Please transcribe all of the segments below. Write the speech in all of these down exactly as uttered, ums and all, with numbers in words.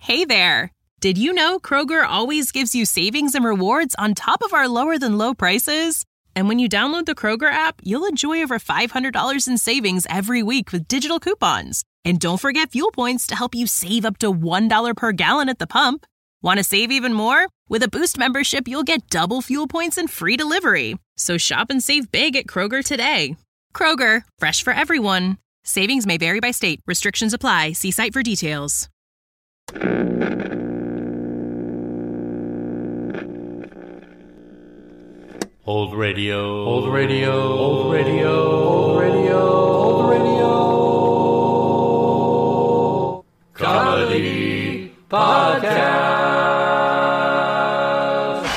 Hey there! Did you know Kroger always gives you savings and rewards on top of our lower-than-low prices? And when you download the Kroger app, you'll enjoy over five hundred dollars in savings every week with digital coupons. And don't forget fuel points to help you save up to one dollar per gallon at the pump. Want to save even more? With a Boost membership, you'll get double fuel points and free delivery. So shop and save big at Kroger today. Kroger, fresh for everyone. Savings may vary by state. Restrictions apply. See site for details. Old radio, old radio, old radio, old radio, old radio. Comedy Podcast.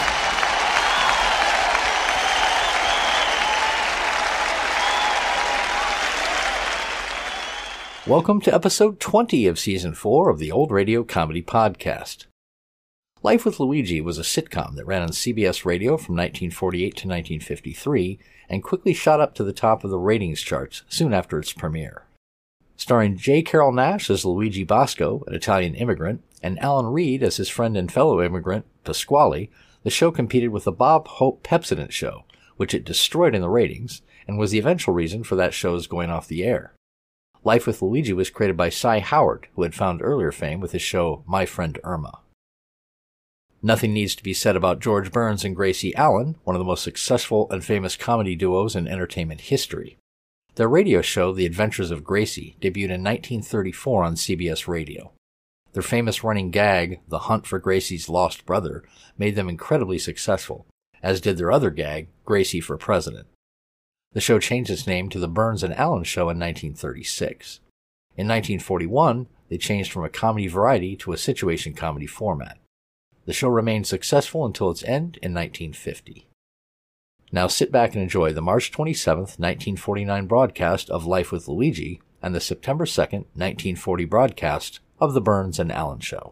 Welcome to episode twenty of season four of the Old Radio Comedy Podcast. Life with Luigi was a sitcom that ran on C B S Radio from nineteen forty-eight to nineteen fifty-three and quickly shot up to the top of the ratings charts soon after its premiere. Starring J. Carrol Naish as Luigi Basco, an Italian immigrant, and Alan Reed as his friend and fellow immigrant, Pasquale, the show competed with the Bob Hope Pepsodent Show, which it destroyed in the ratings and was the eventual reason for that show's going off the air. Life with Luigi was created by Cy Howard, who had found earlier fame with his show My Friend Irma. Nothing needs to be said about George Burns and Gracie Allen, one of the most successful and famous comedy duos in entertainment history. Their radio show, The Adventures of Gracie, debuted in nineteen thirty-four on C B S Radio. Their famous running gag, The Hunt for Gracie's Lost Brother, made them incredibly successful, as did their other gag, Gracie for President. The show changed its name to The Burns and Allen Show in nineteen thirty-six. In nineteen forty-one, they changed from a comedy variety to a situation comedy format. The show remained successful until its end in nineteen fifty. Now sit back and enjoy the March twenty-seventh, nineteen forty-nine broadcast of Life with Luigi and the September second, nineteen forty broadcast of The Burns and Allen Show.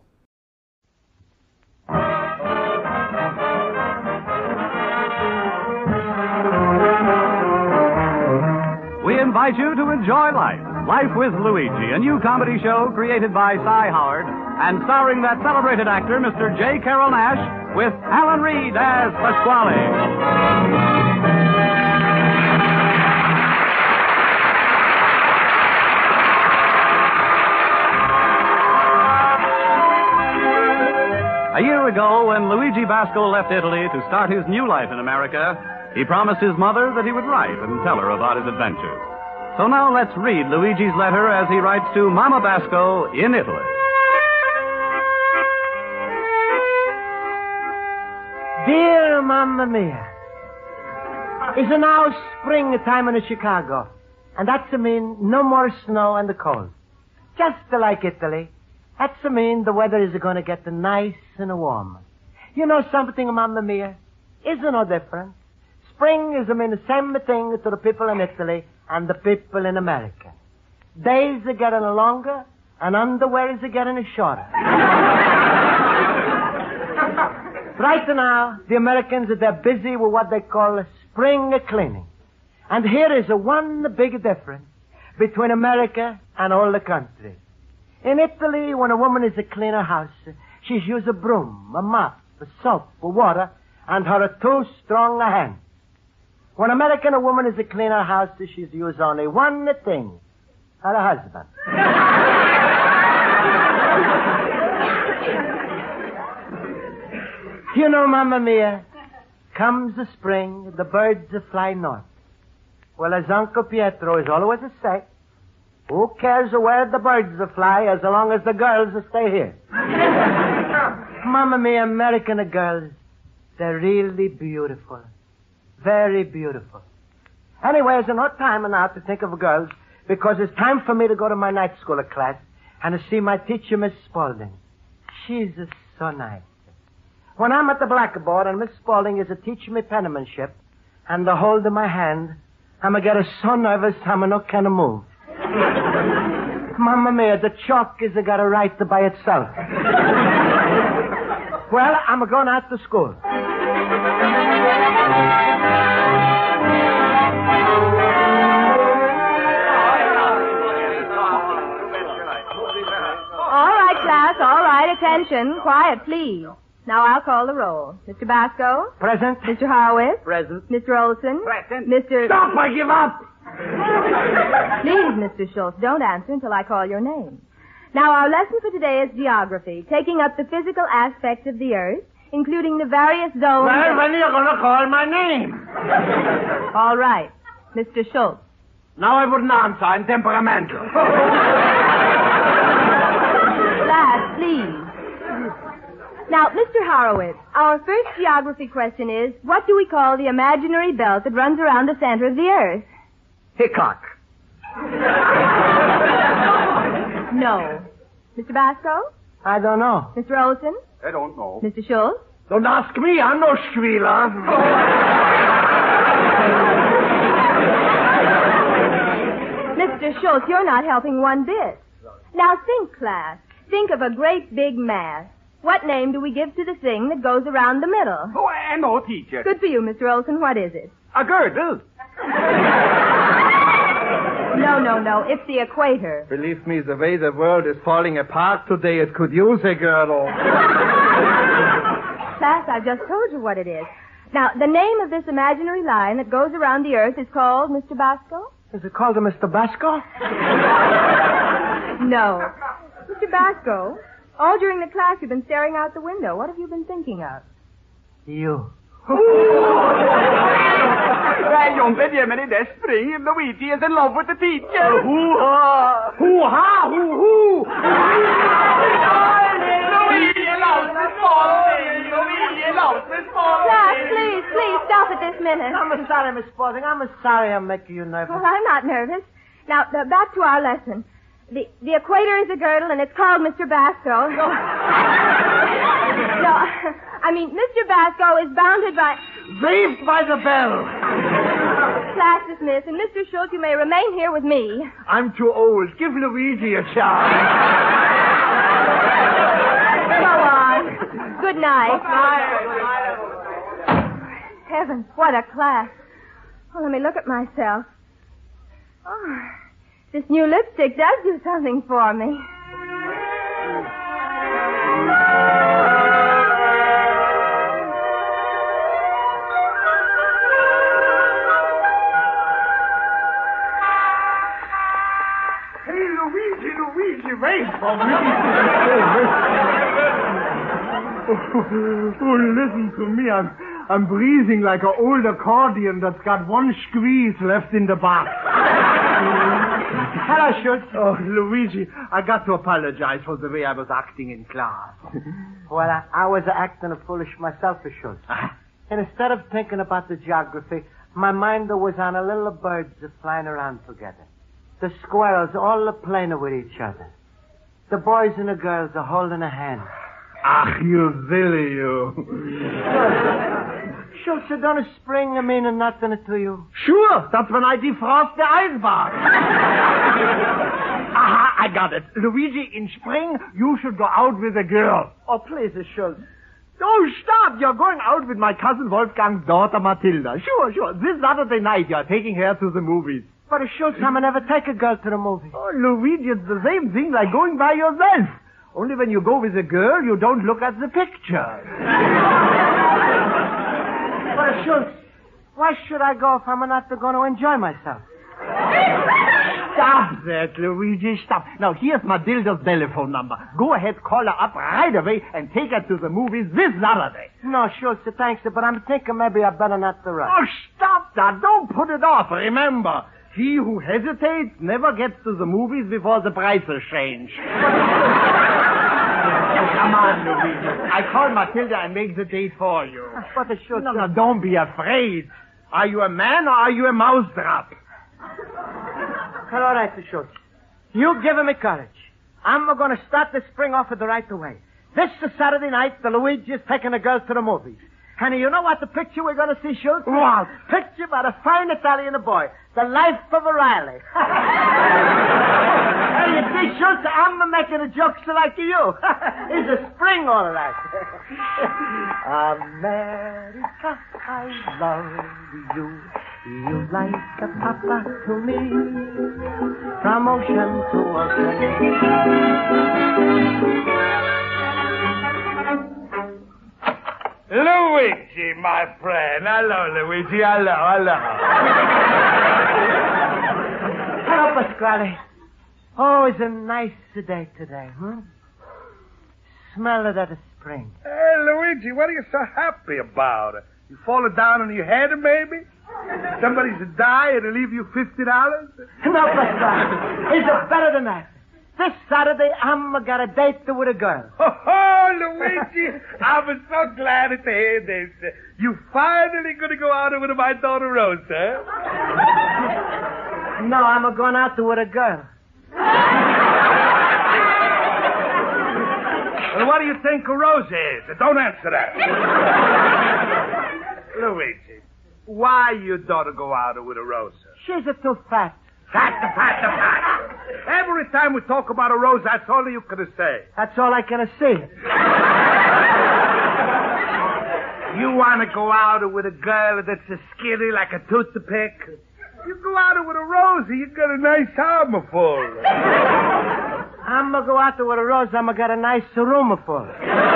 We invite you to enjoy life. Life with Luigi, a new comedy show created by Cy Howard and starring that celebrated actor, Mister J. Carrol Naish, with Alan Reed as Pasquale. A year ago, when Luigi Basco left Italy to start his new life in America, he promised his mother that he would write and tell her about his adventures. So now let's read Luigi's letter as he writes to Mama Basco in Italy. Dear Mamma Mia, it's now springtime in Chicago, and that's a mean no more snow and the cold. Just like Italy, that's a mean the weather is going to get nice and warm. You know something, Mamma Mia? Isn't no different. Spring is, I mean, the same thing to the people in Italy and the people in America. Days are getting longer, and underwear is getting shorter. Right now, the Americans, they're busy with what they call spring cleaning. And here is a one big difference between America and all the countries. In Italy, when a woman is to clean her house, she's use a broom, a mop, a soap, a water, and her two strong hands. When American a woman is to clean her house, she's use only one thing, her husband. You know, Mamma Mia, comes the spring, the birds fly north. Well, as Uncle Pietro is always a say, who cares where the birds fly as long as the girls stay here? Mamma Mia, American girls, they're really beautiful. Very beautiful. Anyway, there's no time now to think of girls because it's time for me to go to my night school class and to see my teacher, Miss Spaulding. She's so nice. When I'm at the blackboard and Miss Spaulding is a teaching me penmanship and the hold of my hand, I'm going to get so nervous I'm not going to move. Mamma Mia, the chalk is got to write by itself. Well, I'm going out to school. All right, class, all right. right, attention. Quiet, please. Now I'll call the roll. Mister Basco? Present. Mister Horowitz? Present. Mister Olson? Present. Mister Stop, I give up! Please, Mister Schultz, don't answer until I call your name. Now, our lesson for today is geography, taking up the physical aspects of the Earth, including the various zones... Well, of... when are you going to call my name? All right. Mister Schultz. Now I wouldn't answer. I'm temperamental. Class, please. Now, Mister Horowitz, our first geography question is, what do we call the imaginary belt that runs around the center of the Earth? Hickok. No. Mister Basco? I don't know. Mister Olson? I don't know. Mister Schultz? Don't ask me. I'm no squealer. Mister Schultz, you're not helping one bit. Now think, class. Think of a great big mass. What name do we give to the thing that goes around the middle? Oh, I know, teacher. Good for you, Mister Olson. What is it? A girdle. No, no, no. It's the equator. Believe me, the way the world is falling apart today, it could use a girdle. Class, I've just told you what it is. Now, the name of this imaginary line that goes around the Earth is called, Mister Basco? Is it called a Mister Basco? No. Mister Basco, all during the class you've been staring out the window. What have you been thinking of? You. Well, young Benjamin, this spring, Luigi is in love with the teacher. Hoo-ha! Hoo-ha! Hoo-hoo! Luigi loves this ball. Luigi loves this ball. Class, please, please, stop it this minute. I'm sorry, Miss Spaulding. I'm sorry I'm making you nervous. Well, I'm not nervous. Now, uh, back to our lesson. The the equator is a girdle, and it's called Mister Basco. No, I mean, Mister Basco is bounded by... Saved by the bell. Class dismissed, and Mister Schultz, you may remain here with me. I'm too old. Give Luigi a chance. Go on. Good night. Heavens, what a class. Well, let me look at myself. Oh, this new lipstick does do something for me. Hey, Luigi, Luigi, wait for me. Oh, listen to me. I'm, I'm breathing like an old accordion that's got one squeeze left in the box. Hello, Schultz. Oh, Luigi, I got to apologize for the way I was acting in class. Well, I, I was acting foolish myself, Schultz. And instead of thinking about the geography, my mind was on a little birds that flying around together. The squirrels all playing with each other. The boys and the girls are holding a hand. Ach, you silly, you. Schultz, you don't spring a meaning nothing to you. Sure, that's when I defrost the ice bar. Aha, I got it. Luigi, in spring, you should go out with a girl. Oh, please, Schultz. Oh, stop. You're going out with my cousin Wolfgang's daughter, Matilda. Sure, sure. This Saturday night, you're taking her to the movies. But, Schultz, I'm never take a girl to the movies. Oh, Luigi, it's the same thing like going by yourself. Only when you go with a girl, you don't look at the picture. But, Schultz, why should I go if I'm not going to enjoy myself? Stop that, Luigi, stop. Now, here's Matilda's telephone number. Go ahead, call her up right away and take her to the movies this Saturday. No, Schultz, thanks, but I'm thinking maybe I better not to rush. Oh, stop that. Don't put it off. Remember, he who hesitates never gets to the movies before the prices change. Come on, Luigi. I call Matilda and make the date for you. But it should... No, no, don't be afraid. Are you a man or are you a mousetrap? Well, all right, Schultz. You give me courage. I'm going to start the spring off with the right way. This is Saturday night, the Luigi is taking the girls to the movies. Honey, you know what the picture we're going to see, Schultz? What? Picture about a fine Italian boy. The life of a Riley. Hey, you see, Schultz, I'm making a joke so like you. It's a spring, all right. America, I love you. You like a papa to me. From ocean to ocean. Luigi, my friend. Hello, Luigi. Hello, hello. Hello, Pasquale. Oh, it's a nice day today, hmm? Smell of that spring. Hey, Luigi, what are you so happy about? You falling down on your head, maybe? Somebody's died and leave you fifty dollars? No, Pasquale. It's better than that. This Saturday, I'm got a date with a girl. Oh, oh Luigi, I'm so glad to hear this. You finally going to go out with my daughter Rosa? No, I'm going out with a girl. Well, what do you think Rosa is? Don't answer that. Luigi, why your daughter go out with a Rosa? She's a too fat. Fat, the fat, the fat. Every time we talk about a Rosa, that's all you can say. That's all I can say. You want to go out with a girl that's as skinny like a toothpick? You go out with a Rosa, you got a nice armor full. I'm going to go out with a Rosa, I'm going to get a nice room full.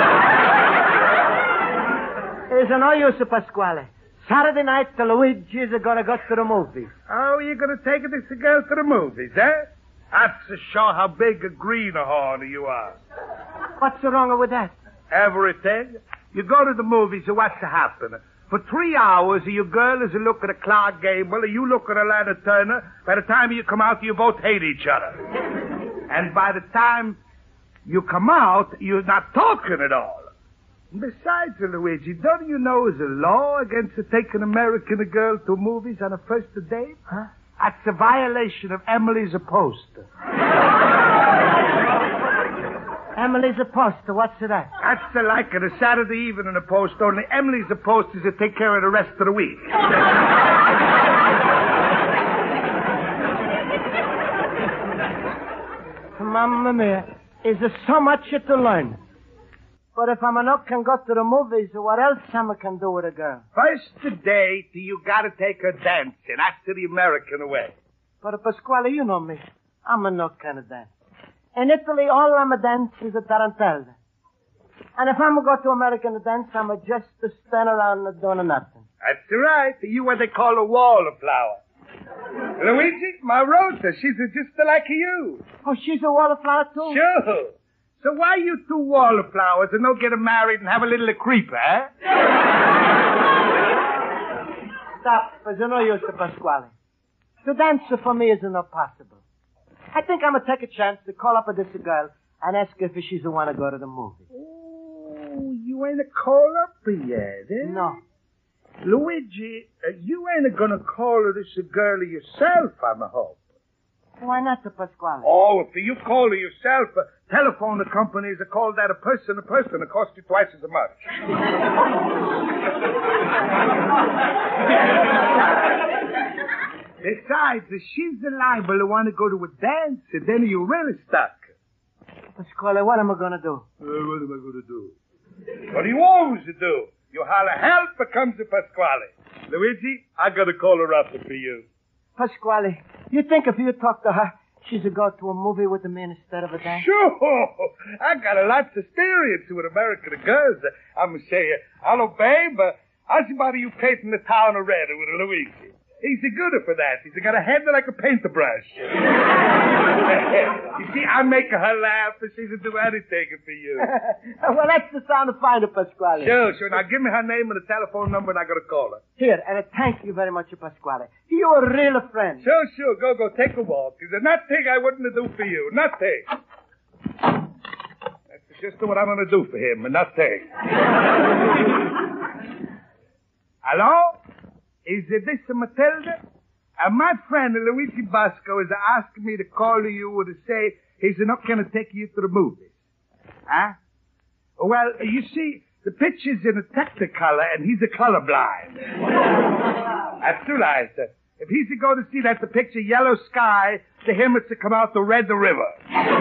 There's no use, Pasquale. Saturday night, the Luigi's are going to go to the movies. Oh, you're going to take this girl to the movies, eh? That's to show how big a greenhorn you are. What's wrong with that? Everything. You go to the movies, and what's happening? For three hours, your girl is looking at Clark Gable, and you look at Lana Turner. By the time you come out, you both hate each other. And by the time you come out, you're not talking at all. Besides, Luigi, don't you know there's a law against taking an American girl to movies on a first date? Huh? That's a violation of Emily's poster. Emily's a poster. What's that? That's uh, like a Saturday evening a post, only Emily's a post is to take care of the rest of the week. Mamma mia, is there so much to learn? But if I'm not can go to the movies, what else I can do with a girl? First date, you gotta take her dancing. That's the American way. But Pasquale, you know me. I'm a not kind of dance. In Italy, all I'm a dance is a tarantella. And if I'm going to go to American dance, I'm a just to stand around doing nothing. That's right. You what they call a wallflower. Luigi, my Rosa, she's just like you. Oh, she's a wallflower, too? Sure. So why you two wallflowers and don't get married and have a little creeper, eh? Stop. There's no use to Pasquale. To dance for me is not possible. I think I'm going to take a chance to call up a this girl and ask her if she's the one to go to the movie. Oh, you ain't a call up yet, eh? No. Luigi, uh, you ain't going to call her this girl yourself, I'm a hope. Why not, Pasquale? Oh, if you call her yourself, uh, telephone companies that call that a person a person. It costs you twice as much. Besides, if she's liable to want to go to a dance, and then you're really stuck. Pasquale, what am I going to do? Uh, what am I going to do? What do you always do? You holler, help, comes to Pasquale. Luigi, I got to call her up for you. Pasquale, you think if you talk to her, she's a go to a movie with me instead of a dance? Sure. I got a lot of experience with American girls. I'm going to say, hello, babe. How's about you painting the town red with Luigi? He's a gooder for that. He's got a head like a paintbrush. You see, I make her laugh, and she'll do anything for you. Well, that's the sound of fine, Pasquale. Sure, sure. Now, give me her name and the telephone number, and I got to call her. Here, and thank you very much, Pasquale. You're a real friend. Sure, sure. Go, go. Take a walk. There's nothing I wouldn't do for you. Nothing. That's just what I'm going to do for him. Nothing. Hello? Is this Matilda? Uh, my friend Luigi Basco is asking me to call you to say he's not going to take you to the movies. Huh? Well, you see, the picture's in a Technicolor, and he's a colorblind. That's too right. If he's to go to see that the picture Yellow Sky, to him it's to come out the Red River.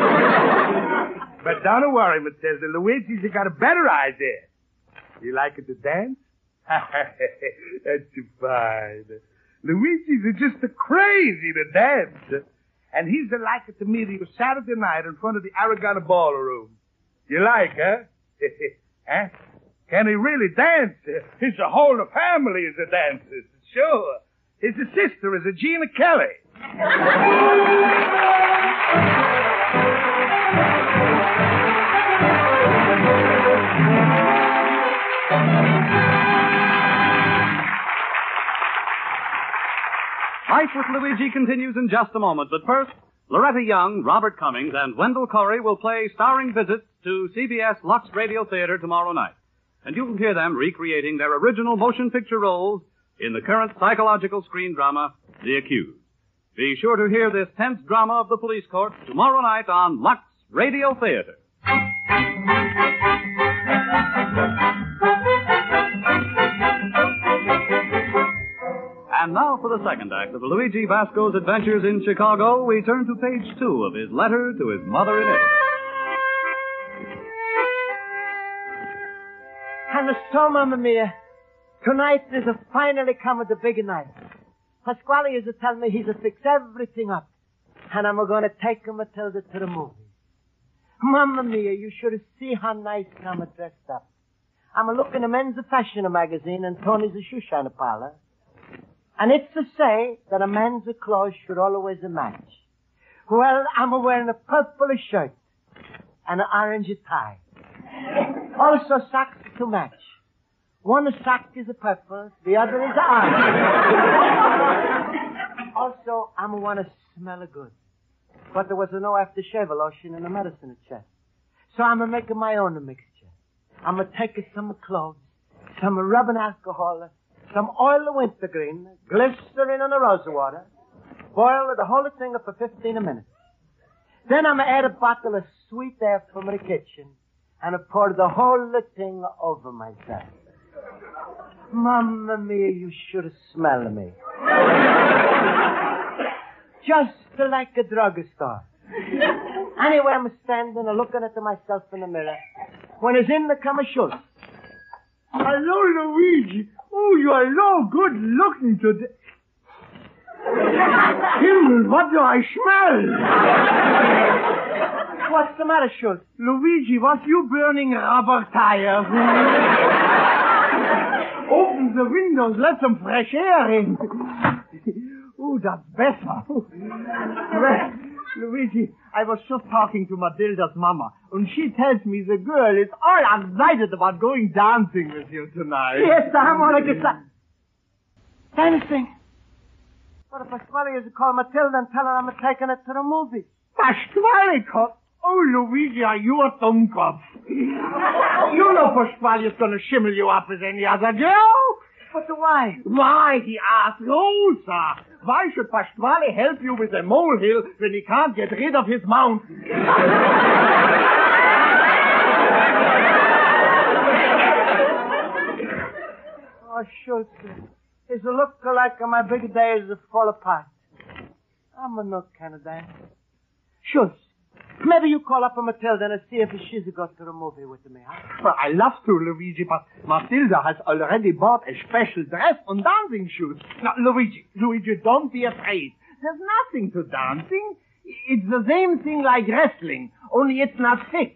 But don't worry, Matilda. Luigi's got a better idea. You like it to dance? That's too fine. Luigi's just a crazy to dance. And he's like it to meet you Saturday night in front of the Aragon Ballroom. You like, huh? Huh? Can he really dance? His whole family is a dancer. Sure. His sister is a Gina Kelly. Life with Luigi continues in just a moment, but first, Loretta Young, Robert Cummings, and Wendell Corey will play starring visits to C B S Lux Radio Theater tomorrow night. And you will hear them recreating their original motion picture roles in the current psychological screen drama, The Accused. Be sure to hear this tense drama of the police court tomorrow night on Lux Radio Theater. And now for the second act of Luigi Basco's adventures in Chicago, we turn to page two of his letter to his mother in Italy. And so, Mamma Mia, tonight is a finally come the big night. Pasquale is to tell me he's to fix everything up. And I'm going to take Matilda to the movies. Mamma Mia, you should see how nice I'm dressed up. I'm a look in a men's fashion magazine and Tony's a shoe shine parlor. And it's to say that a man's clothes should always match. Well, I'm wearing a purple shirt and an orange tie. Also socks to match. One sock is a purple, the other is orange. Also, I'm want to smell good. But there was no aftershave lotion in the medicine chest. So I'm making my own mixture. I'm going to take some clothes, some rubbing alcohol, some oil of wintergreen, glycerin and a rose water. Boil the whole thing up for fifteen minutes. Then I'm going to add a bottle of sweet air from the kitchen and I pour the whole thing over myself. Mamma Mia, you should smell me. Just like a drugstore. Anyway, I'm standing and looking at myself in the mirror when it's in the commercials. Hello, Luigi. Oh, you are so good looking today. Himmel, what do I smell? What's the matter, Schultz? Luigi, what you burning rubber tires? Open the windows, let some fresh air in. Oh, that's better. Well, Luigi, I was just talking to Matilda's mama, and she tells me the girl is all excited about going dancing with you tonight. Yes, I want to get that. Dancing? What if Pasquale is to call Matilda and tell her I'm taking her to the movie? Pasquale call? Oh, Luigi, are you a dummkopf? You know Pasquale is going to shimmel you up with any other girl. But why? Why, he asked Rosa. Why should Pasquale help you with a molehill when he can't get rid of his mountain? Oh, Schultz, it's a look like my big days fall apart. I'm a no kind of dance. Schultz, maybe you call up Matilda and see if she's got to the movie with me, huh? Well, I love to, Luigi, but Matilda has already bought a special dress and dancing shoes. Now, Luigi, Luigi, don't be afraid. There's nothing to dancing. It's the same thing like wrestling, only it's not fixed.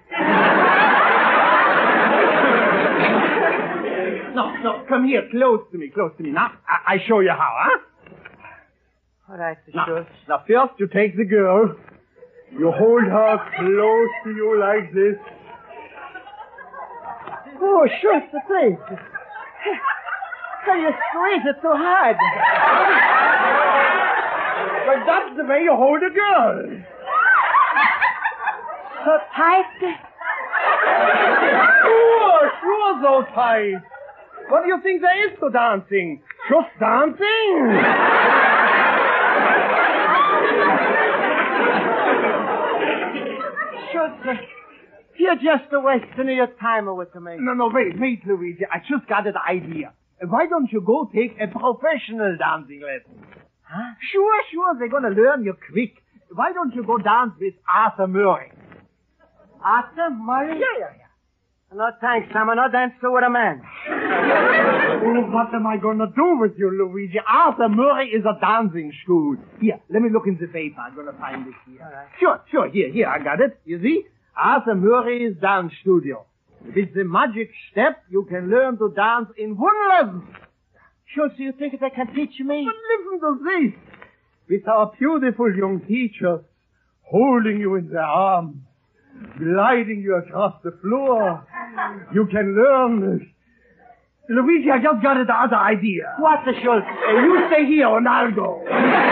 No, no, come here, close to me, close to me. Now, I, I show you how, huh? All right, now, Schultz. now, first you take the girl. You hold her close to you like this. Oh, Schultz, please. So you squeeze it too hard. But that's the way you hold a girl. So tight. Sure, sure, so tight. What do you think there is to dancing? Just dancing? Schultz, you're just a wasting your time with me. No, no, wait, wait, Luigi. I just got an idea. Why don't you go take a professional dancing lesson? Huh? Sure, sure, they're going to learn you quick. Why don't you go dance with Arthur Murray? Arthur Murray? Yeah, yeah, yeah. No, thanks. I'm not dancing with a man. Oh, what am I going to do with you, Luigi? Arthur Murray is a dancing school. Here, let me look in the paper. I'm going to find it here. All right. Sure, sure. Here, here, I got it. You see? Arthur Murray's dance studio. With the magic step, you can learn to dance in one lesson. Schultz, you think they can teach me? But listen to this. With our beautiful young teachers holding you in their arms, gliding you across the floor, you can learn. Luigi, I just got the other idea. What, the Schultz? Uh, you stay here and I'll go.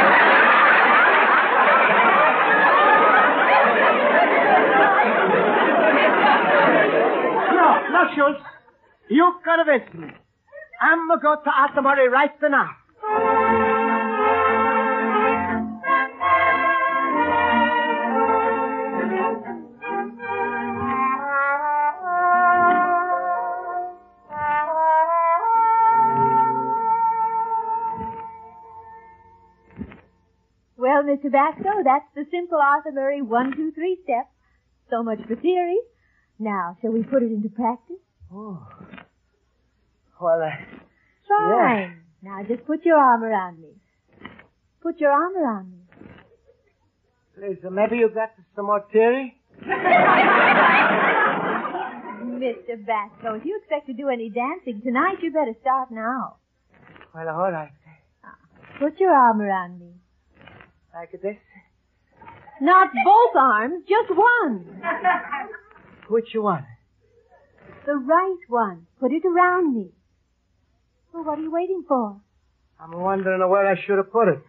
No, no, Schultz. You convinced me. I'm going to go to Atterbury right now. Well, Mister Basco, that's the simple Arthur Murray one, two, three step. So much for theory. Now, shall we put it into practice? Oh. Well, uh... Fine. Yeah. Now, just put your arm around me. Put your arm around me. Please, uh, maybe you got some more theory? Mister Basco, if you expect to do any dancing tonight, you better start now. Well, all right. Now, put your arm around me. Like this? Not both arms, just one. Which one? The right one. Put it around me. Well, what are you waiting for? I'm wondering where I should have put it.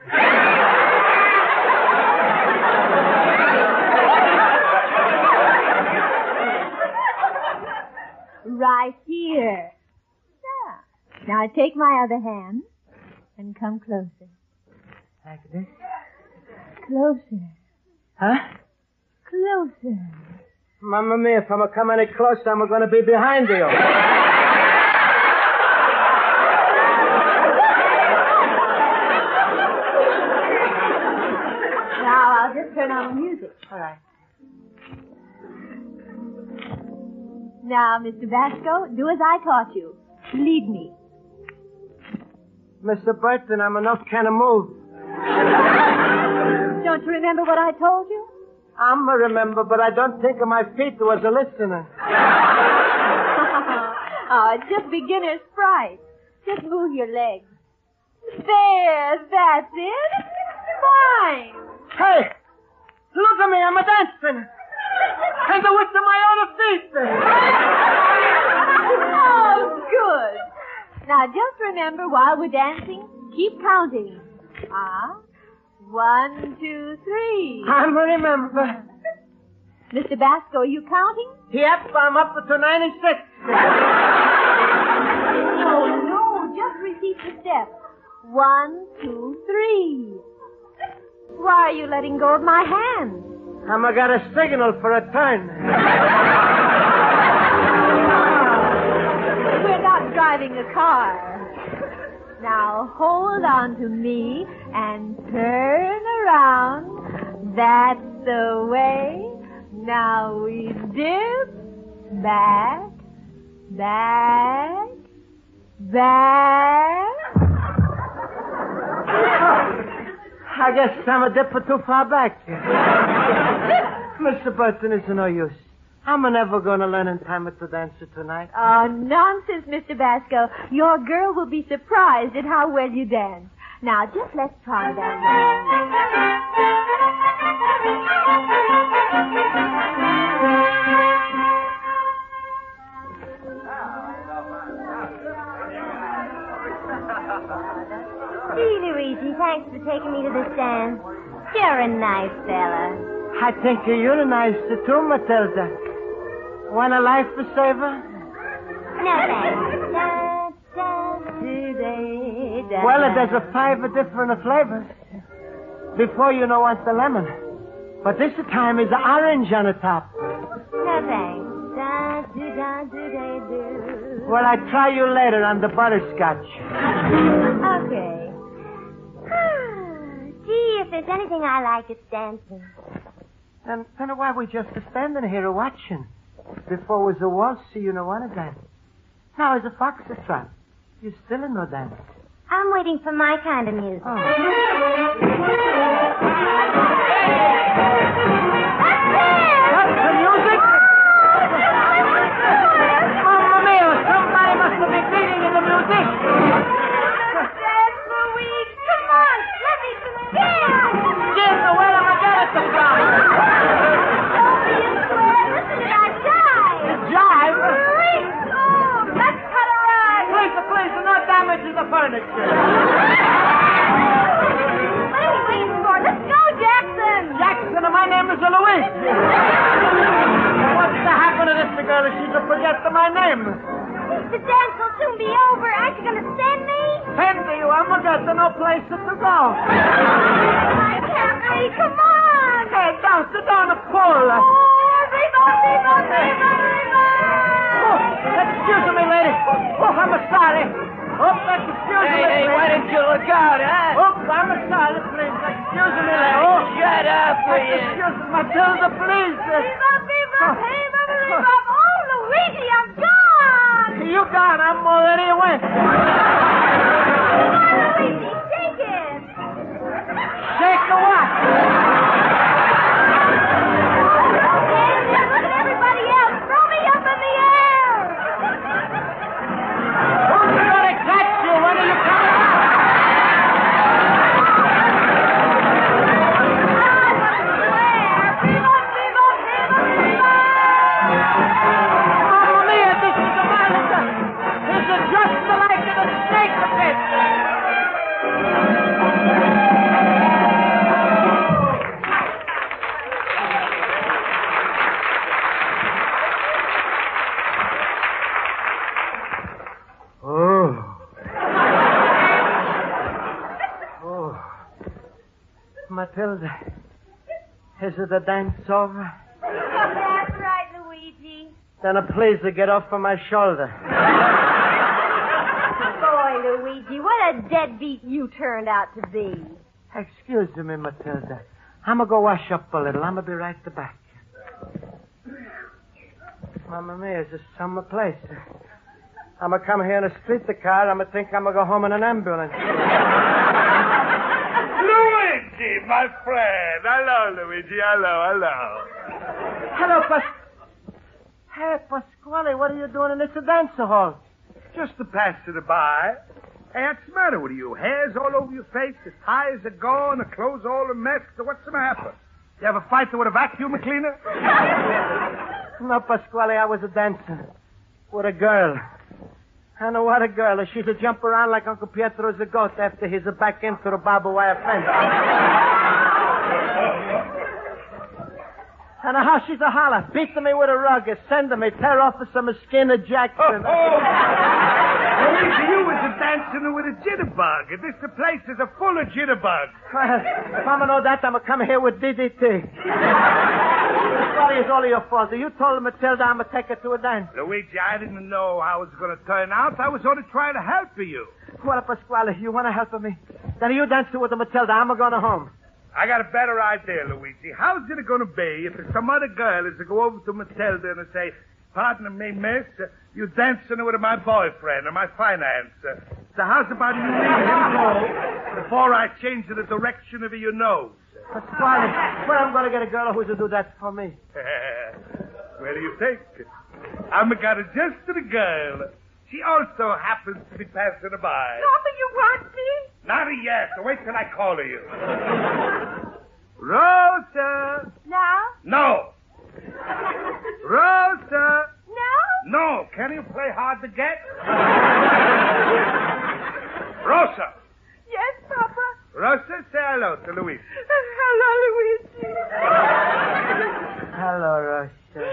Right here. Yeah. Now take my other hand and come closer. Like this? Closer. Huh? Closer. Mamma mia, if I'm a come any closer, I'm going to be behind you. Now, I'll just turn on the music. All right. Now, Mister Basco, do as I taught you. Lead me. Mister Burton, I'm enough kind of move. Don't you remember what I told you? I'm a remember, but I don't think of my feet was a listener. Oh, it's just beginner's fright. Just move your legs. There, that's it. Fine. Hey, look at me, I'm a dancing. And the width of my other feet. Oh, good. Now, just remember, while we're dancing, keep counting. Ah, one, two, three. I'm a remember. Mister Basco, are you counting? Yep, I'm up to ninety-six. Oh, no, just repeat the steps. One, two, three. Why are you letting go of my hand? I'm got a signal for a turn. We're not driving a car. Now hold on to me and turn around. That's the way. Now we dip. Back. Back. Back. I guess I'm a dip too far back. Mister Burton, it's no use. I'm never going to learn in time to dance tonight. Oh, nonsense, Mister Basco. Your girl will be surprised at how well you dance. Now, just let's try that. Gee, Luigi, thanks for taking me to the stand. You're a nice fella. I think you're nice too, Matilda. Want a lifesaver? No, thanks. Well, there's a five different flavors. Before you know what's the lemon. But this time is the orange on the top. No, thanks. Well, I try you later on the butterscotch. Okay. Gee, if there's anything I like, it's dancing. Then, then why we just standing here watching? Before was a waltz, so you know what to dance. Now is a foxtrot. You still in no dance. I'm waiting for my kind of music. Oh. That's it! That's the music? she's a forgetting my name. The dance will soon be over. Aren't you going to send me? Send you? I'm forgetting no place to go. I can't wait. Come on. Hey, down, sit down and pull. Oh, Viva, Viva, Viva, Viva. Oh, excuse me, lady. Oh, I'm sorry. Oh, excuse me, Hey, hey, why didn't you look out, huh? Oh, I'm sorry, please. Excuse me, lady. Oh, Shut up, will you? excuse me, Matilda, please. Viva, Viva, Viva, Viva. Oh, Luigi, I'm gone. You gone. I'm already away. Come on, Luigi, shake it. Shake the what? And look at everybody else. Throw me up in the air. Who's gonna catch you? When are you coming out? Viva, Viva, Viva, Viva. Mamma mia, this is a monster. This is just the like of the snake pit. Oh. Oh. Matilda, is it the dance over? That's right, Luigi. Then please to get off of my shoulder. Boy, Luigi, what a deadbeat you turned out to be. Excuse me, Matilda. I'm going to go wash up a little. I'm going to be right back. Mamma mia, this is some place. I'm going to come here in a street the car. I'm going to think I'm going to go home in an ambulance. Luigi, my friend. Hello, Luigi. Hello, hello. Hello, Pas... Hey, Pasquale, what are you doing in this dance hall? Just to pass it by. Hey, what's the matter with you? Hairs all over your face, the ties are gone, the clothes all a mess. So what's the matter? You have a fight with a vacuum cleaner? No, Pasquale, I was a dancer with a girl. I know what a girl. She's a jump around like Uncle Pietro's a goat after he's a back into the barbed wire fence. And how she's a holler, beating me with a rug, sending me, tear off of some skin of Jackson. Oh, oh. Luigi, you was a dancing with a jitterbug. And this the place is a full of jitterbugs. Well, if I'm know that, I'm going to come here with D D T. Sorry, it's all your fault. You told Matilda I'm going to take her to a dance. Luigi, I didn't know how it was going to turn out. I was only trying to help you. Well, Pasquale, you want to help me? Then you dance with the Matilda. I'm going home. I got a better idea, Luigi. How's it going to be if some other girl is to go over to Matilda and say, pardon me, miss, uh, you dancing with my boyfriend or my finance. Uh, so how's about you leave him go before I change the direction of your nose? Pasquale, well, I'm going to get a girl who's to do that for me. Where do you think? I'm got a just to the girl. She also happens to be passing by. Papa, you want me? Not yet. So wait till I call her you. Rosa! No? No! Rosa! No? No. Can you play hard to get? Rosa! Yes, Papa? Rosa, say hello to Luigi. Hello, Luigi. Hello, Rosa.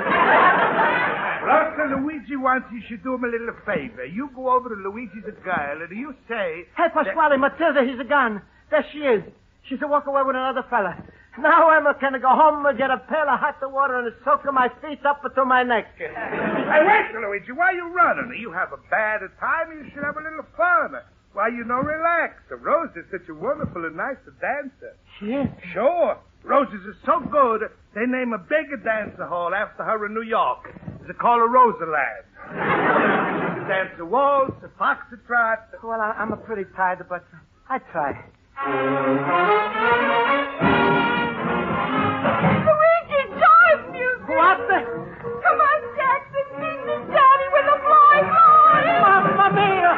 Rosa, Luigi wants you should do him a little favor. You go over to Luigi's girl and you say... Hey, Pasquale, Matilda, he's a gun. There she is. She's a walk away with another fella. Now I'm going to go home and get a pail of hot water and soak my feet up to my neck. Hey, wait, Luigi. Why are you running? You have a bad time. You should have a little fun. Why, you know, relax. Rose is such a wonderful and nice dancer. She is? Sure. Roses is so good, they name a bigger dancer hall after her in New York. It's called a Rosaland. She dance a waltz, a foxtrot. Well, I, I'm a pretty tired, but I try. Luigi, jive music! What the? Come on, Jackson, meet me, Daddy, with a boy, boy! Mamma mia!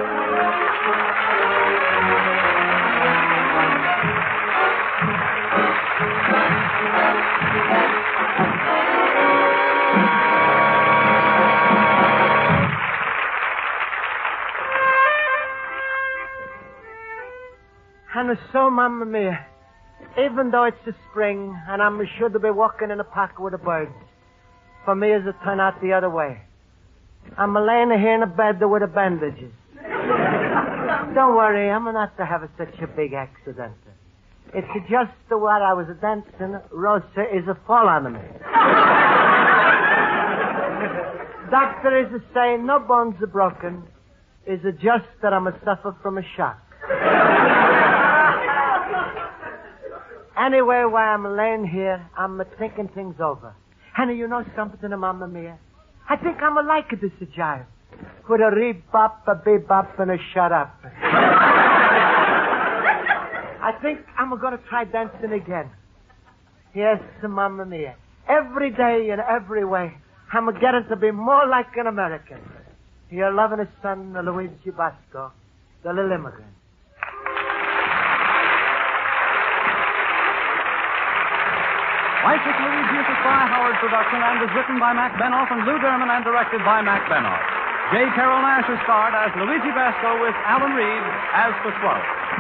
And so, Mamma Mia, even though it's the spring and I'm sure to be walking in the park with the birds, for me is it turn out the other way. I'm laying here in a bed with the bandages. Don't worry, I'm not to have such a big accident. It's just the what I was dancing, Rosa is a fall on me. Doctor is saying no bones are broken. Is it just that I'm a suffer from a shock? Anyway, while I'm laying here, I'm thinking things over. Honey, you know something, Mamma Mia? I think I'm a like this jive. With a re-bop, a bebop, and a shut up. I think I'm going to try dancing again. Yes, Mamma Mia. Every day in every way, I'm getting to be more like an American. Your loving son, Luigi Basco, the little immigrant. Life with Luigi is a Sly Howard production and is written by Mac Benoff and Lou Derman and directed by Mac Benoff. J. Carroll Nash is starred as Luigi Basco with Alan Reed as Pasquale.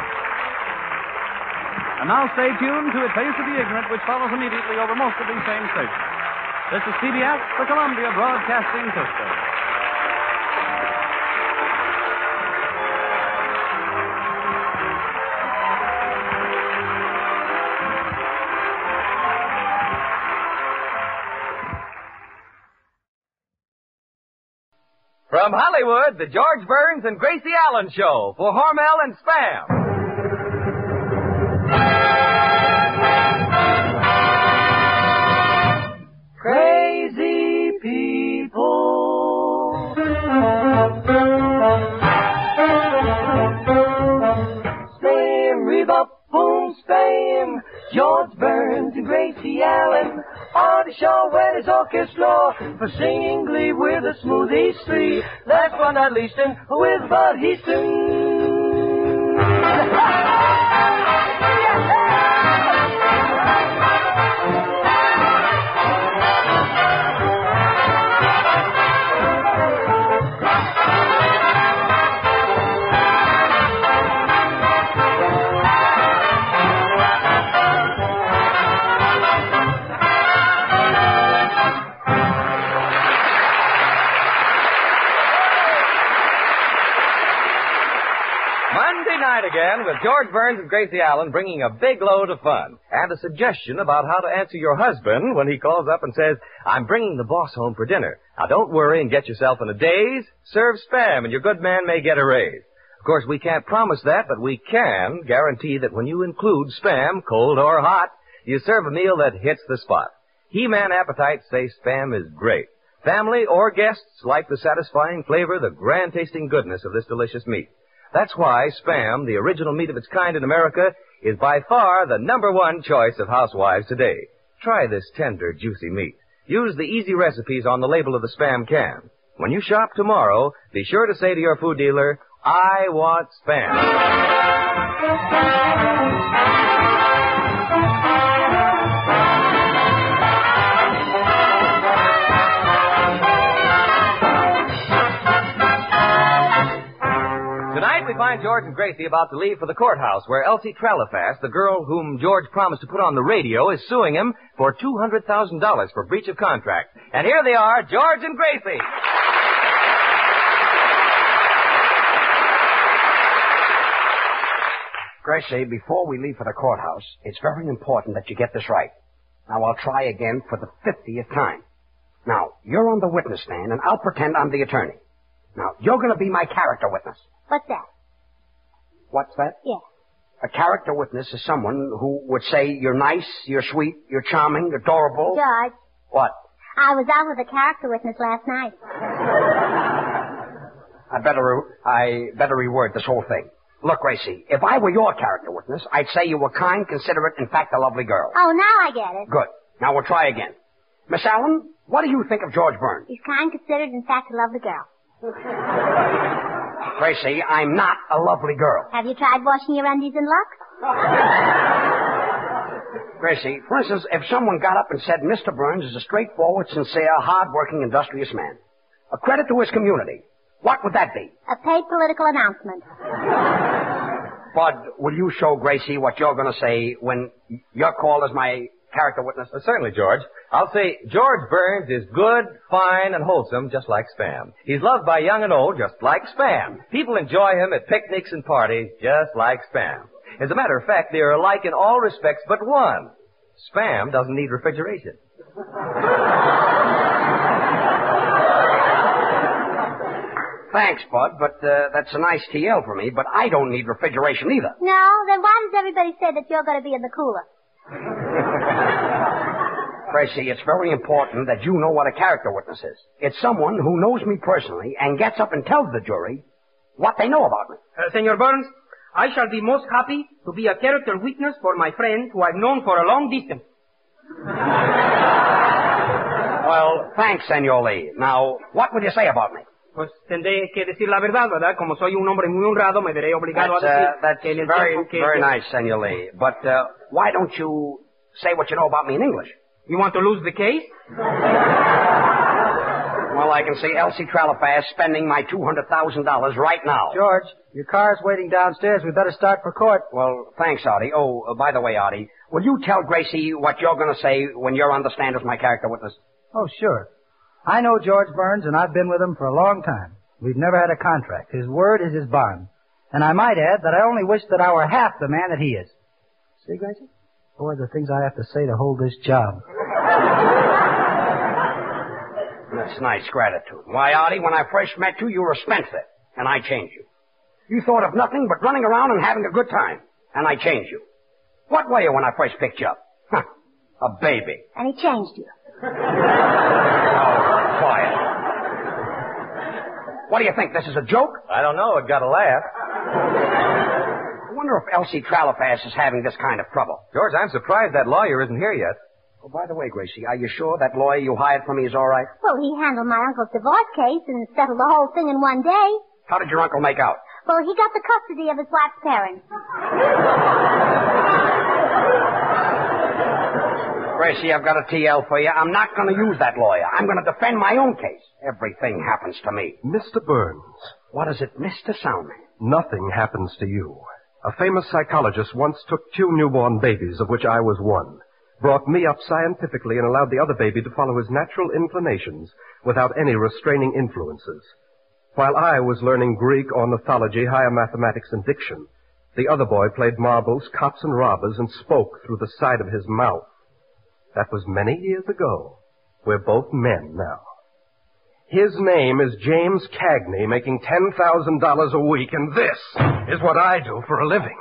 And now stay tuned to It Pays to Be Ignorant, which follows immediately over most of these same stations. This is C B S, the Columbia Broadcasting System. From Hollywood, the George Burns and Gracie Allen Show for Hormel and Spam. Crazy people. Spam, rebop, boom, spam. George Burns and Gracie Allen on the show where there's orchestra for singing glee with a smooth history. Last but not least, and with Bud Easton. Again with George Burns and Gracie Allen bringing a big load of fun and a suggestion about how to answer your husband when he calls up and says, I'm bringing the boss home for dinner. Now don't worry and get yourself in a daze. Serve Spam and your good man may get a raise. Of course, we can't promise that, but we can guarantee that when you include Spam, cold or hot, you serve a meal that hits the spot. He-Man appetites say Spam is great. Family or guests like the satisfying flavor, the grand-tasting goodness of this delicious meat. That's why Spam, the original meat of its kind in America, is by far the number one choice of housewives today. Try this tender, juicy meat. Use the easy recipes on the label of the Spam can. When you shop tomorrow, be sure to say to your food dealer, I want Spam. Tonight we find George and Gracie about to leave for the courthouse where Elsie Trellifass, the girl whom George promised to put on the radio, is suing him for two hundred thousand dollars for breach of contract. And here they are, George and Gracie. Gracie, before we leave for the courthouse, it's very important that you get this right. Now, I'll try again for the fiftieth time. Now, you're on the witness stand, and I'll pretend I'm the attorney. Now, you're going to be my character witness. What's that? What's that? Yeah. A character witness is someone who would say you're nice, you're sweet, you're charming, adorable. George. What? I was out with a character witness last night. I better, re- I better reword this whole thing. Look, Gracie, if I were your character witness, I'd say you were kind, considerate, in fact, a lovely girl. Oh, now I get it. Good. Now we'll try again. Miss Allen, what do you think of George Burns? He's kind, considerate, in fact, a lovely girl. Gracie, I'm not a lovely girl. Have you tried washing your undies in Lux? Gracie, for instance, if someone got up and said Mister Burns is a straightforward, sincere, hard-working, industrious man, a credit to his community, what would that be? A paid political announcement. Bud, will you show Gracie what you're going to say when you're called as my character witness? Uh, certainly, George. I'll say George Burns is good, fine, and wholesome, just like Spam. He's loved by young and old, just like Spam. People enjoy him at picnics and parties, just like Spam. As a matter of fact, they are alike in all respects but one. Spam doesn't need refrigeration. Thanks, Bud, but uh, that's a nice T L for me, but I don't need refrigeration either. No? Then why does everybody say that you're going to be in the cooler? Gracie, it's very important that you know what a character witness is. It's someone who knows me personally and gets up and tells the jury what they know about me. Uh, Senor Burns, I shall be most happy to be a character witness for my friend who I've known for a long distance. Well, thanks, Senor Lee. Now, what would you say about me? Pues tendré que decir la verdad, ¿verdad? Como soy un hombre muy honrado, me veré obligado That's, a decir uh, that's que en el very, tiempo que... very nice, Senor Lee. But uh, why don't you say what you know about me in English? You want to lose the case? Well, I can see Elsie Tralafaz spending my two hundred thousand dollars right now. George, your car's waiting downstairs. We better start for court. Well, thanks, Artie. Oh, uh, by the way, Artie, will you tell Gracie what you're going to say when you're on the stand as my character witness? Oh, sure. I know George Burns, and I've been with him for a long time. We've never had a contract. His word is his bond. And I might add that I only wish that I were half the man that he is. See, Gracie? Boy, the things I have to say to hold this job. That's nice gratitude. Why, Artie, when I first met you, you were a spendthrift, and I changed you. You thought of nothing but running around and having a good time, and I changed you. What were you when I first picked you up? Huh, a baby. And he changed you. Oh, quiet. What do you think? This is a joke? I don't know. It got a laugh. I wonder if Elsie Tralafaz is having this kind of trouble. George, I'm surprised that lawyer isn't here yet. Oh, by the way, Gracie, are you sure that lawyer you hired for me is all right? Well, he handled my uncle's divorce case and settled the whole thing in one day. How did your uncle make out? Well, he got the custody of his wife's parents. Gracie, I've got a T L for you. I'm not going to use that lawyer. I'm going to defend my own case. Everything happens to me. Mister Burns. What is it, Mister Soundman? Nothing happens to you. A famous psychologist once took two newborn babies, of which I was one, brought me up scientifically and allowed the other baby to follow his natural inclinations without any restraining influences. While I was learning Greek, ornithology, higher mathematics, and diction, the other boy played marbles, cops, and robbers and spoke through the side of his mouth. That was many years ago. We're both men now. His name is James Cagney, making ten thousand dollars a week, and this is what I do for a living.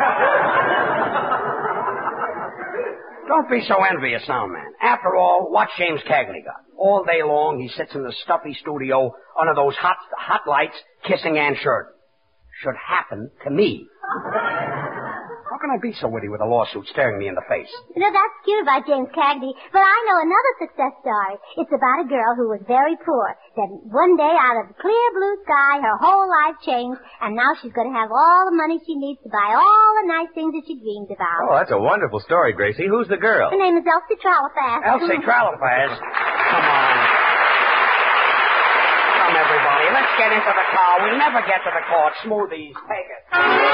Don't be so envious, Soundman. After all, what's James Cagney got? All day long, he sits in the stuffy studio under those hot hot lights, kissing Ann Sheridan. Should happen to me. How can I be so witty with a lawsuit staring me in the face? You know, that's cute about James Cagney, but I know another success story. It's about a girl who was very poor. Then one day, out of the clear blue sky, her whole life changed, and now she's going to have all the money she needs to buy all the nice things that she dreamed about. Oh, that's a wonderful story, Gracie. Who's the girl? Her name is Elsie Tralafaz. Elsie Tralafaz? Come on. Come, everybody. Let's get into the car. We'll never get to the court. Smoothies. Take it.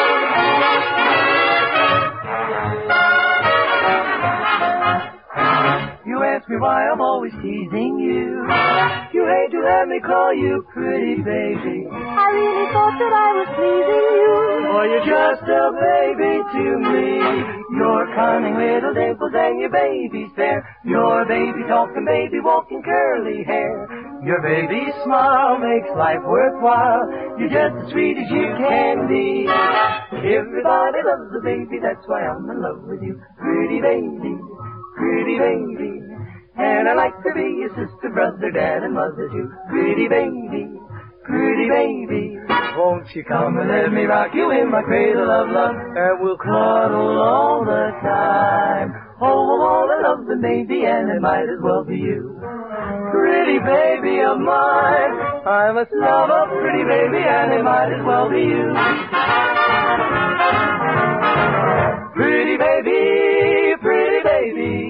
You ask me why I'm always teasing you. You hate to have me call you pretty baby. I really thought that I was pleasing you. Boy, you're just a baby to me. Your cunning little dimples and your baby's fair. Your baby talking, baby walking, curly hair. Your baby smile makes life worthwhile. You're just as sweet as you can be. Everybody loves a baby, that's why I'm in love with you. Pretty baby, pretty baby. And I like to be your sister, brother, dad, and mother too. Pretty baby, pretty baby. Won't you come and let me rock you in my cradle of love? And we'll cuddle all the time. Oh, all I love the baby, and it might as well be you. Pretty baby of mine, I must love a pretty baby, and it might as well be you. Pretty baby, pretty baby.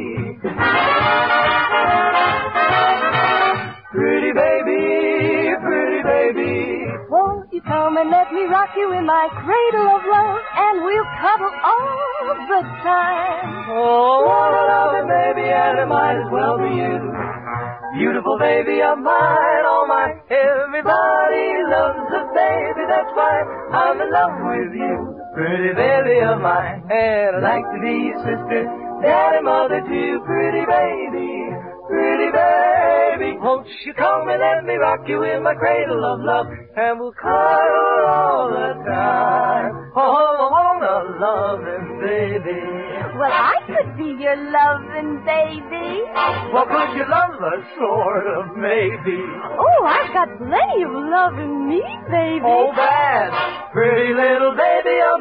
Pretty baby, pretty baby. Won't you come and let me rock you in my cradle of love, and we'll cuddle all the time. Oh, what a loving baby, and it might as well be you. Beautiful baby of mine, oh my, everybody loves a baby, that's why I'm in love with you. Pretty baby of mine, and I'd like to be your sister, daddy, mother too. Pretty baby, pretty baby, won't you come and let me rock you in my cradle of love, and we'll cuddle all the time. Oh, I want a loving baby. Well, I could be your loving baby. Well, could you love us, sort of, maybe? Oh, I've got plenty of love in me, baby. Oh, that pretty little baby of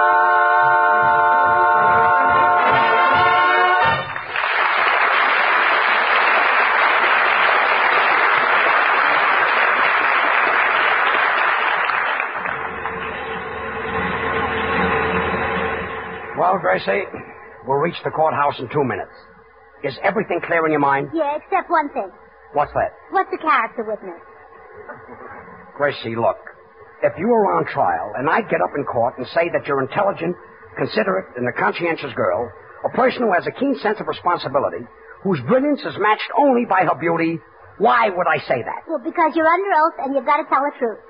mine. Well, Gracie, we'll reach the courthouse in two minutes. Is everything clear in your mind? Yeah, except one thing. What's that? What's the character witness? Gracie, look. If you were on trial and I get up in court and say that you're intelligent, considerate, and a conscientious girl, a person who has a keen sense of responsibility, whose brilliance is matched only by her beauty, why would I say that? Well, because you're under oath and you've got to tell the truth.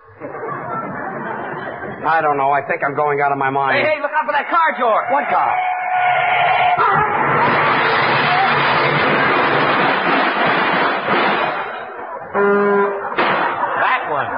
I don't know. I think I'm going out of my mind. Hey, hey, look out for that car, George. What car? That one.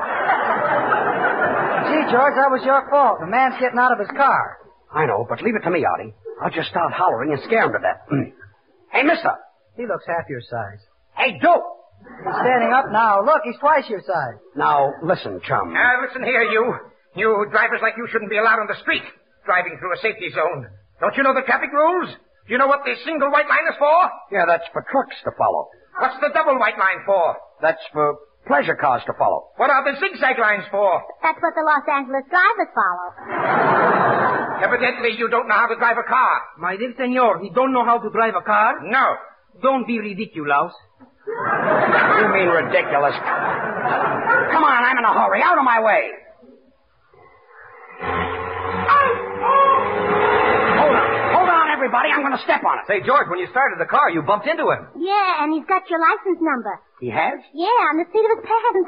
See, George, that was your fault. The man's getting out of his car. I know, but leave it to me, Artie. I'll just start hollering and scare him to death. Hey, mister. He looks half your size. Hey, Dope. He's standing up now. Look, he's twice your size. Now, listen, chum. Now, listen here, you. You drivers like you shouldn't be allowed on the street, driving through a safety zone. Don't you know the traffic rules? Do you know what the single white line is for? Yeah, that's for trucks to follow. What's the double white line for? That's for pleasure cars to follow. What are the zigzag lines for? That's what the Los Angeles drivers follow. Evidently, you don't know how to drive a car. My dear senor, he don't know how to drive a car? No. Don't be ridiculous. You mean ridiculous? Come on, I'm in a hurry. Out of my way. Hold on. Hold on, everybody. I'm going to step on it. Say, George, when you started the car, you bumped into him. Yeah, and he's got your license number. He has? Yeah, on the seat of his pants.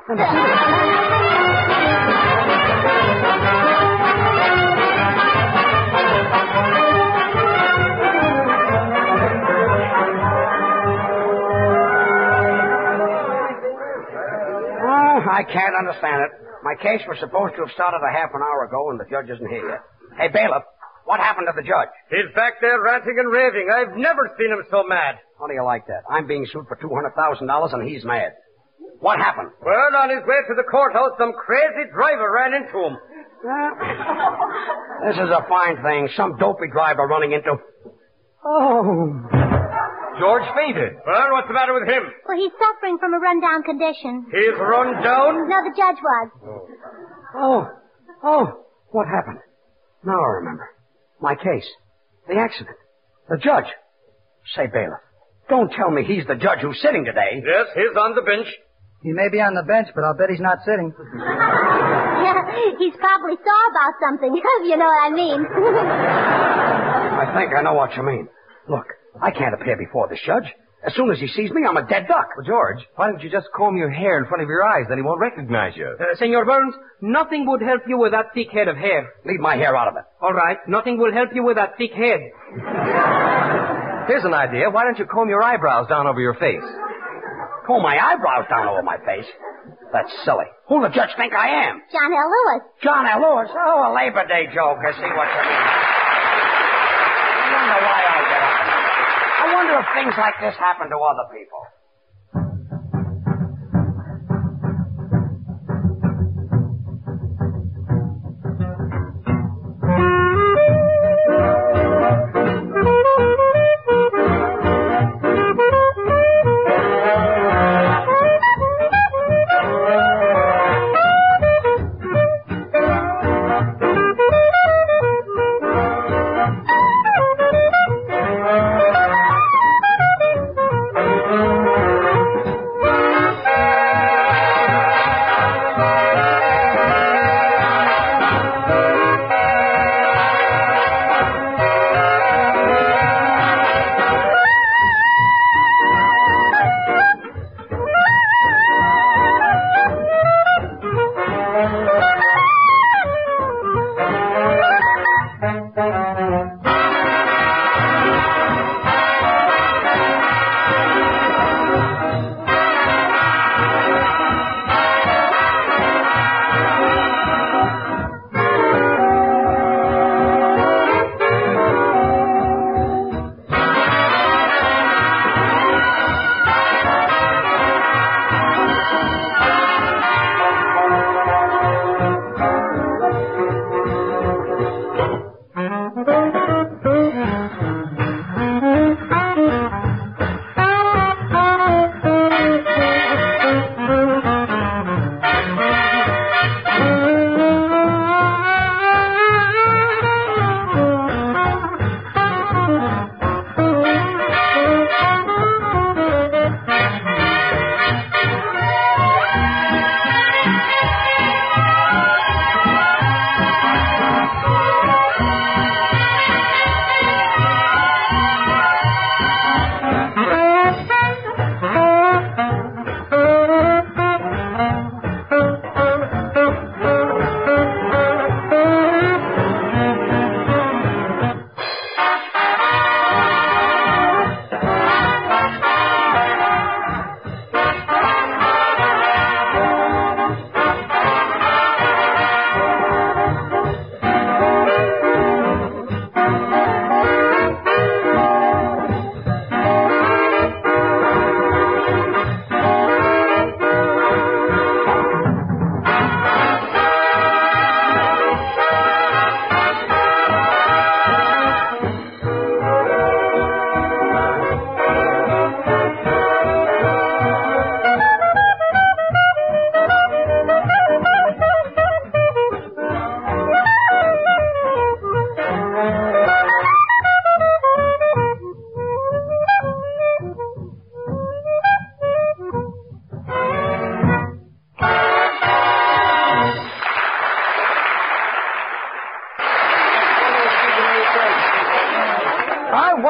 Oh, I can't understand it. My case was supposed to have started a half an hour ago, and the judge isn't here yet. Hey, bailiff, what happened to the judge? He's back there ranting and raving. I've never seen him so mad. How do you like that? I'm being sued for two hundred thousand dollars, and he's mad. What happened? Well, on his way to the courthouse, some crazy driver ran into him. This is a fine thing. Some dopey driver running into... Oh... George fainted. Well, what's the matter with him? Well, he's suffering from a rundown condition. He's run down? No, the judge was. Oh. Oh. What happened? Now I remember. My case. The accident. The judge. Say, bailiff, don't tell me he's the judge who's sitting today. Yes, he's on the bench. He may be on the bench, but I'll bet he's not sitting. Yeah, he's probably sore about something, if you know what I mean. I think I know what you mean. Look, I can't appear before this judge. As soon as he sees me, I'm a dead duck. Well, George, why don't you just comb your hair in front of your eyes? Then he won't recognize you. Uh, Senor Burns, nothing would help you with that thick head of hair. Leave my hair out of it. All right, nothing will help you with that thick head. Here's an idea. Why don't you comb your eyebrows down over your face? Comb my eyebrows down over my face? That's silly. Who'll the judge think I am? John L. Lewis. John L. Lewis? Oh, a Labor Day joke. I see what you mean. I wonder why I get up. I wonder if things like this happen to other people.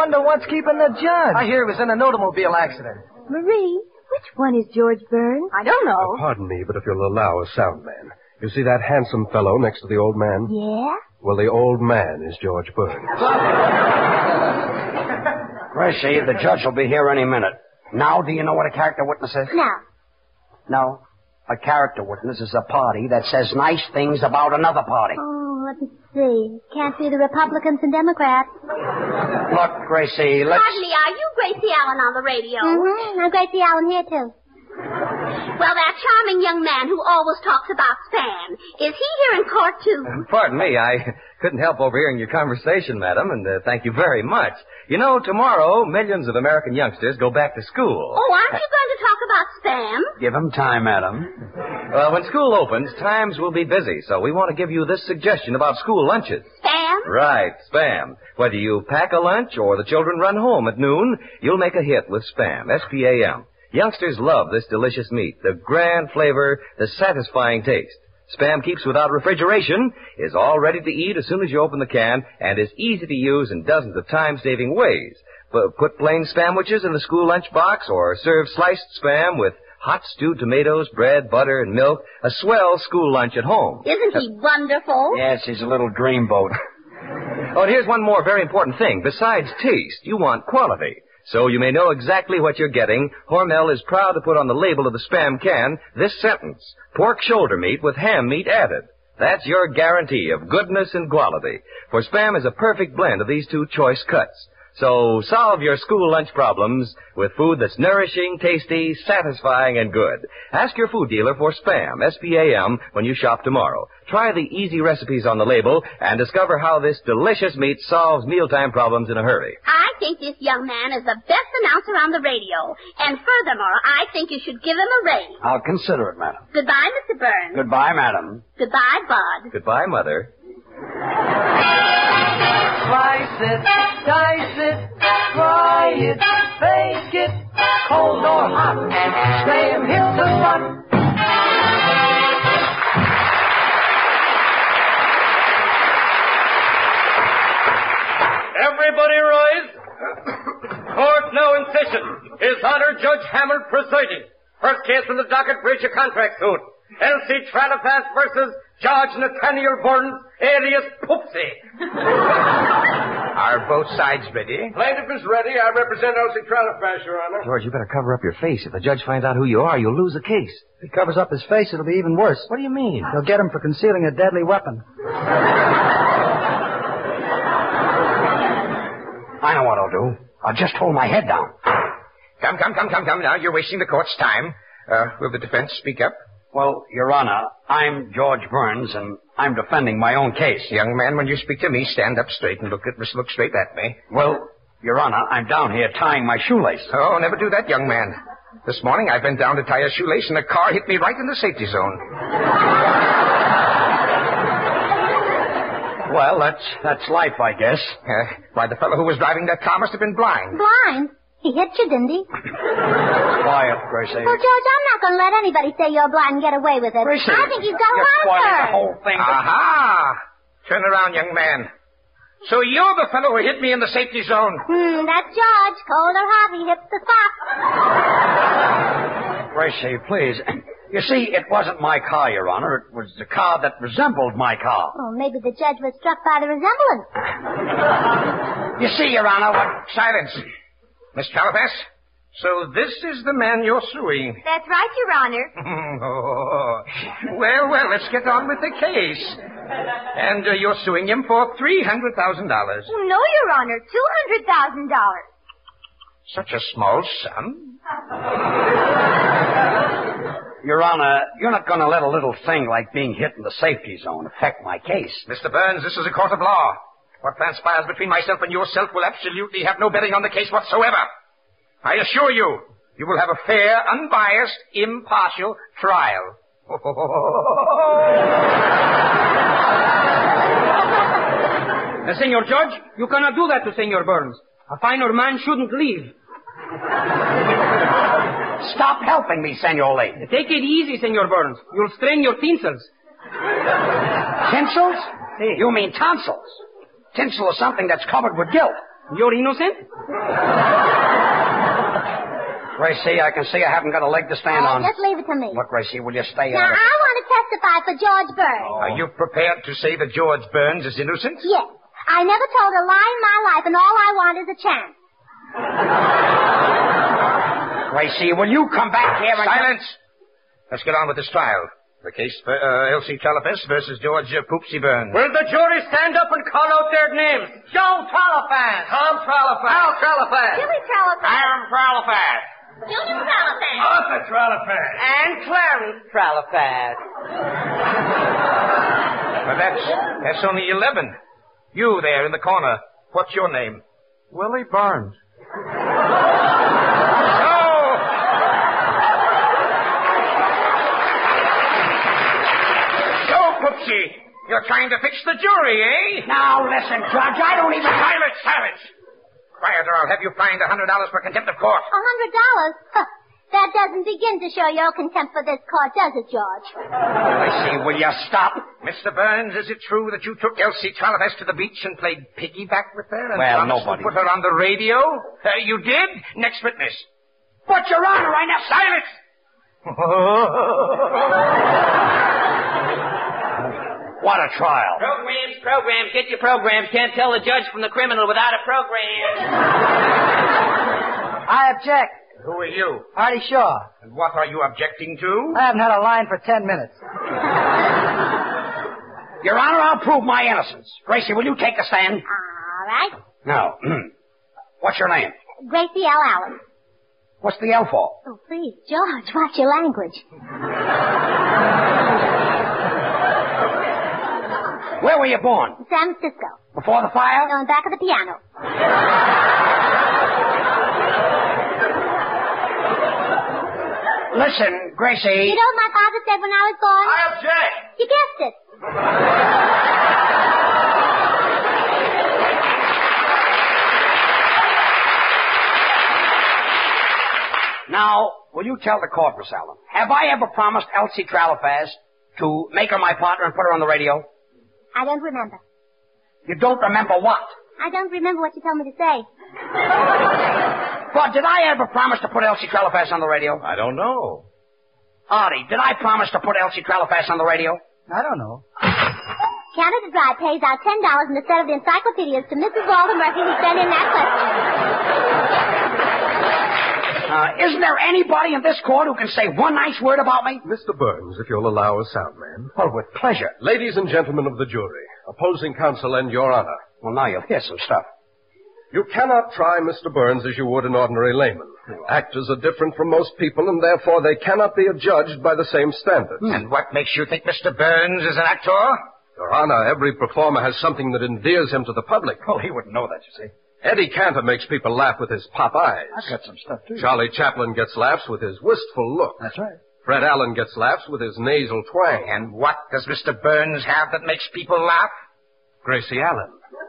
wonder what's keeping the judge. I hear he was in an automobile accident. Marie, which one is George Burns? I don't know. Uh, pardon me, but if you'll allow a sound man. You see that handsome fellow next to the old man? Yeah? Well, the old man is George Burns. Gracie, the judge will be here any minute. Now, do you know what a character witness is? No. No. A character witness is a party that says nice things about another party. Oh, let me see. Can't see the Republicans and Democrats. Look, Gracie, let's... Pardon me, are you Gracie Allen on the radio? Mm-hmm. I'm Gracie Allen here, too. Well, that charming young man who always talks about Spam, is he here in court, too? Pardon me, I couldn't help overhearing your conversation, madam, and uh, thank you very much. You know, tomorrow, millions of American youngsters go back to school. Oh, aren't you going to talk about Spam? Give him time, madam. Well, when school opens, times will be busy, so we want to give you this suggestion about school lunches. Spam? Right, Spam. Whether you pack a lunch or the children run home at noon, you'll make a hit with Spam, S P A M. Youngsters love this delicious meat, the grand flavor, the satisfying taste. Spam keeps without refrigeration, is all ready to eat as soon as you open the can, and is easy to use in dozens of time-saving ways. But put plain Spamwiches in the school lunch box or serve sliced Spam with hot stewed tomatoes, bread, butter, and milk. A swell school lunch at home. Isn't he wonderful? Yes, he's a little dreamboat. Oh, and here's one more very important thing. Besides taste, you want quality. So you may know exactly what you're getting. Hormel is proud to put on the label of the Spam can this sentence: pork shoulder meat with ham meat added. That's your guarantee of goodness and quality. For Spam is a perfect blend of these two choice cuts. So solve your school lunch problems with food that's nourishing, tasty, satisfying, and good. Ask your food dealer for Spam, S P A M, when you shop tomorrow. Try the easy recipes on the label and discover how this delicious meat solves mealtime problems in a hurry. I think this young man is the best announcer on the radio. And furthermore, I think you should give him a raise. I'll consider it, madam. Goodbye, Mister Burns. Goodbye, madam. Goodbye, Bud. Goodbye, Mother. Slice it, dice it, fry it, bake it, cold or hot, Spam hits the spot. Everybody rise. Court now in session. His Honor Judge Hammond presiding. First case from the docket, breach of contract suit. L C Tralapass versus George Nathaniel Burns, alias Poopsie. Are both sides ready? Plaintiff is ready. I represent L C Tralapass, Your Honor. George, you better cover up your face. If the judge finds out who you are, you'll lose the case. If he covers up his face, it'll be even worse. What do you mean? They'll get him for concealing a deadly weapon. I know what I'll do. I'll just hold my head down. Come, come, come, come, come now. You're wasting the court's time. Uh, will the defense speak up? Well, Your Honor, I'm George Burns, and I'm defending my own case. Young man, when you speak to me, stand up straight and look at look straight at me. Well, Your Honor, I'm down here tying my shoelace. Oh, never do that, young man. This morning I bent down to tie a shoelace, and a car hit me right in the safety zone. Well, that's that's life, I guess. Uh, why, the fellow who was driving that car must have been blind. Blind? He hit you, didn't he? Quiet, Gracie. Well, George, I'm not going to let anybody say you're blind and get away with it. Gracie, I think you've got you're one spoiling turn. the whole thing. Aha! Turn around, young man. So you're the fellow who hit me in the safety zone. Hmm, that's George. Cold or hot, he hits the spot. Gracie, please. You see, it wasn't my car, Your Honor. It was the car that resembled my car. Oh, maybe the judge was struck by the resemblance. You see, Your Honor, what... Silence. Miss Tralapass, so this is the man you're suing. That's right, Your Honor. Oh, well, well, let's get on with the case. And uh, you're suing him for three hundred thousand dollars. Oh, no, Your Honor, two hundred thousand dollars. Such a small sum. Your Honor, you're not going to let a little thing like being hit in the safety zone affect my case. Mister Burns, this is a court of law. What transpires between myself and yourself will absolutely have no bearing on the case whatsoever. I assure you, you will have a fair, unbiased, impartial trial. Uh, Senor Judge, you cannot do that to Senor Burns. A finer man shouldn't leave. Stop helping me, Senor Lee. Take it easy, Senor Burns. You'll strain your tinsels. Tinsels? You mean tonsils. Tinsel is something that's covered with guilt. You're innocent? Gracie, I can see I haven't got a leg to stand Uh, on. just leave it to me. Look, Gracie, will you stay Now, out of I want to testify for George Burns. Are you prepared to say that George Burns is innocent? Yes. I never told a lie in my life, and all I want is a chance. Gracie, will you come back here and... Silence! Let's get on with this trial. The case for uh, Elsie Tralafest versus George uh, Poopsie Burns. Will the jury stand up and call out their names? Joe Tralafast. Tom Tralafast. Al Tralafast. Jimmy Tralafast. Aaron Tralafast. Junior Tralafast. Arthur Tralafast. And Clarence Tralafast. But that's, that's only eleven. You there in the corner, what's your name? Willie Burns. Poopsie, you're trying to fix the jury, eh? Now, listen, Judge, I don't even... Silence, silence! Quiet, or I'll have you fined a hundred dollars for contempt of court. A hundred dollars? That doesn't begin to show your contempt for this court, does it, George? Gracie, will you stop? Mister Burns, is it true that you took Elsie Tralafest to the beach and played piggyback with her? And Well, promised nobody. to put her on the radio? Uh, you did? Next witness. But, Your Honor, I never... Silence! What a trial. Programs, programs, get your programs. Can't tell the judge from the criminal without a program. I object. Who are you? Artie Shaw. And what are you objecting to? I haven't had a line for ten minutes. Your Honor, I'll prove my innocence. Gracie, will you take a stand? All right. No. What's your name? Gracie L. Allen. What's the L for? Oh, please, George, watch your language. Where were you born? San Francisco. Before the fire? On the back of the piano. Listen, Gracie. You know what my father said when I was born? I object. You guessed it. Now, will you tell the court, Miss Allen, have I ever promised Elsie Tralafast to make her my partner and put her on the radio? I don't remember. You don't remember what? I don't remember what you told me to say. But did I ever promise to put Elsie Tralafast on the radio? I don't know. Artie, did I promise to put Elsie Tralafast on the radio? I don't know. Canada Dry pays out ten dollars in a set of the encyclopedias to Missus Walter Murphy who sent in that question. Uh, isn't there anybody in this court who can say one nice word about me? Mister Burns, if you'll allow us out, man. Well, with pleasure. Ladies and gentlemen of the jury, opposing counsel and your honor. Well, now you'll hear some stuff. You cannot try Mister Burns as you would an ordinary layman. Actors are different from most people, and therefore they cannot be adjudged by the same standards. And what makes you think Mister Burns is an actor? Your honor, every performer has something that endears him to the public. Oh, he wouldn't know that, you see. Eddie Cantor makes people laugh with his pop eyes. I've got some stuff, too. Charlie Chaplin gets laughs with his wistful look. That's right. Fred Allen gets laughs with his nasal twang. And what does Mister Burns have that makes people laugh? Gracie Allen.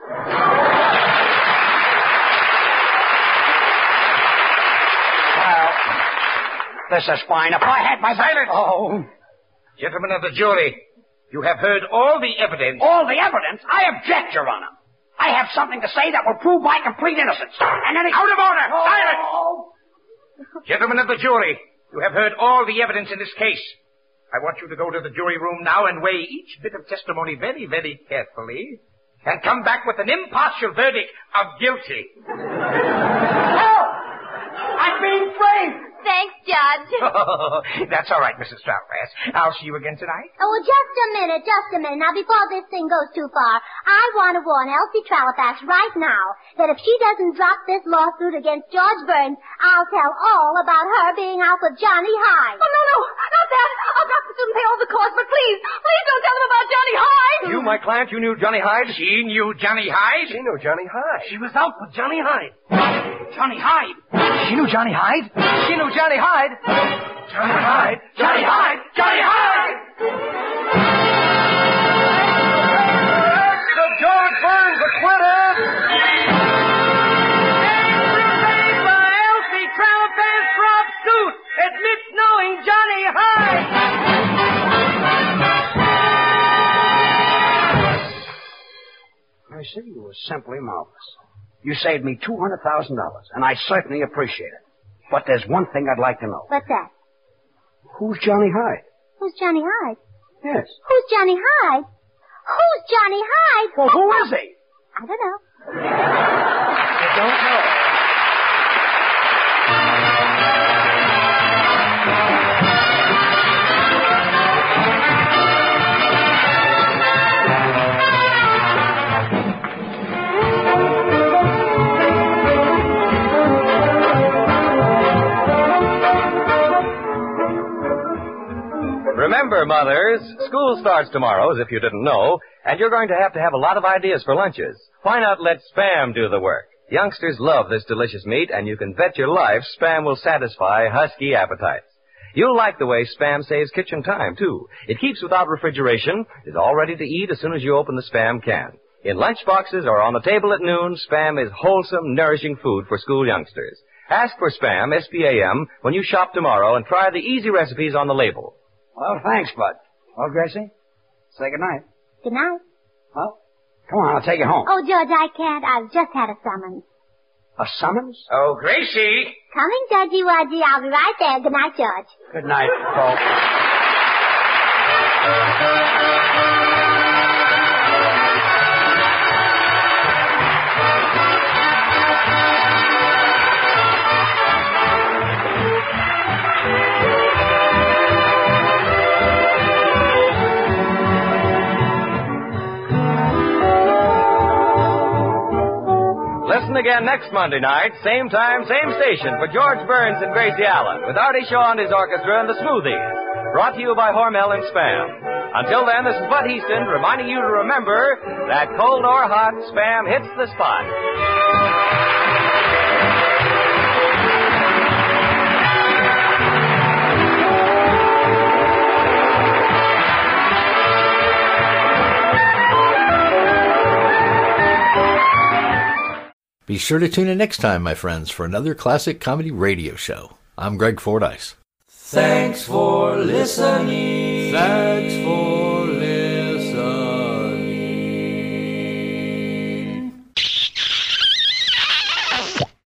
Well, this is fine. If I had my... Silence! Oh. Gentlemen of the jury, you have heard all the evidence. All the evidence? I object, Your Honor. I have something to say that will prove my complete innocence. And then it... Out of order! Oh. Silence! Gentlemen of the jury, you have heard all the evidence in this case. I want you to go to the jury room now and weigh each bit of testimony very, very carefully and come back with an impartial verdict of guilty. Help! I'm being framed! Thanks, Judge. That's all right, Missus Tralafast. I'll see you again tonight. Oh, well, just a minute, just a minute. Now, before this thing goes too far, I want to warn Elsie Tralafast right now that if she doesn't drop this lawsuit against George Burns, I'll tell all about her being out with Johnny Hyde. Oh, no, no, not that. I'll drop the suit and pay all the costs, but please, please don't tell them about Johnny Hyde. You, my client, you knew Johnny Hyde? She knew Johnny Hyde? She knew Johnny Hyde. She was out with Johnny Hyde. Johnny Hyde? She knew Johnny Hyde? She knew Johnny Hyde. Johnny Hyde! Johnny Hyde! Johnny Hyde! So George Burns acquitted! And remained by Elsie Tralafast drop suit, admits knowing Johnny Hyde! I see, you was simply marvelous. You saved me two hundred thousand dollars, and I certainly appreciate it. But there's one thing I'd like to know. What's that? Who's Johnny Hyde? Who's Johnny Hyde? Yes. Who's Johnny Hyde? Who's Johnny Hyde? Well, who is he? I don't know. I don't know. Remember, mothers, school starts tomorrow, as if you didn't know, and you're going to have to have a lot of ideas for lunches. Why not let Spam do the work? Youngsters love this delicious meat, and you can bet your life Spam will satisfy husky appetites. You'll like the way Spam saves kitchen time, too. It keeps without refrigeration, is all ready to eat as soon as you open the Spam can. In lunch boxes or on the table at noon, Spam is wholesome, nourishing food for school youngsters. Ask for Spam, S P A M, when you shop tomorrow and try the easy recipes on the label. Well, thanks, Bud. Well, Gracie, say good night. Good night. Well, come on, I'll take you home. Oh, George, I can't. I've just had a summons. A summons? Oh, Gracie! Coming, Judgy Wudgy. I'll be right there. Good night, George. Good night, folks. Listen again next Monday night, same time, same station, for George Burns and Gracie Allen, with Artie Shaw and his orchestra and the Smoothies. Brought to you by Hormel and Spam. Until then, this is Bud Easton reminding you to remember that cold or hot, Spam hits the spot. Be sure to tune in next time, my friends, for another classic comedy radio show. I'm Greg Fordyce. Thanks for listening. Thanks for